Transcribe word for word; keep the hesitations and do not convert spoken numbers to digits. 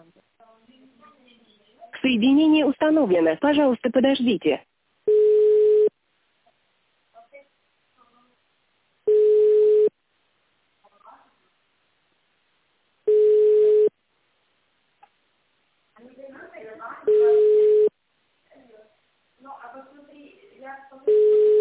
Соединение установлено. Пожалуйста, подождите. Ну, а посмотри, я